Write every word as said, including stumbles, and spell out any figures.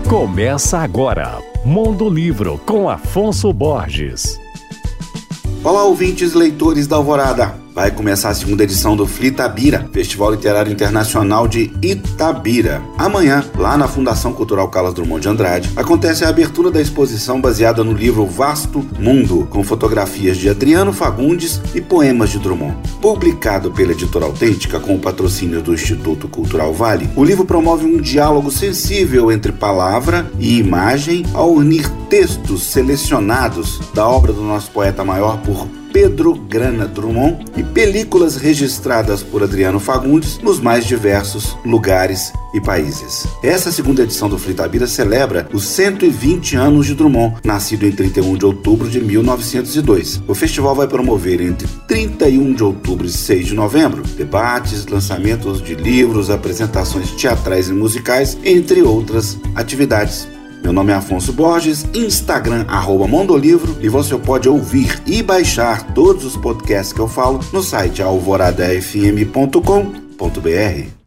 Começa agora, Mundo Livro, com Afonso Borges. Olá, ouvintes leitores da Alvorada. Vai começar a segunda edição do Flitabira, Festival Literário Internacional de Itabira. Amanhã, lá na Fundação Cultural Carlos Drummond de Andrade, acontece a abertura da exposição baseada no livro Vasto Mundo, com fotografias de Adriano Fagundes e poemas de Drummond. Publicado pela Editora Autêntica com o patrocínio do Instituto Cultural Vale, o livro promove um diálogo sensível entre palavra e imagem ao unir textos selecionados da obra do nosso poeta maior por Pedro Grana Drummond e películas registradas por Adriano Fagundes nos mais diversos lugares e países. Essa segunda edição do Flitabira celebra os cento e vinte anos de Drummond, nascido em trinta e um de outubro de mil novecentos e dois. O festival vai promover entre trinta e um de outubro e seis de novembro debates, lançamentos de livros, apresentações teatrais e musicais, entre outras atividades. Meu nome é Afonso Borges, Instagram, arroba Mondolivro, e você pode ouvir e baixar todos os podcasts que eu falo no site alvorada f m ponto com ponto b r.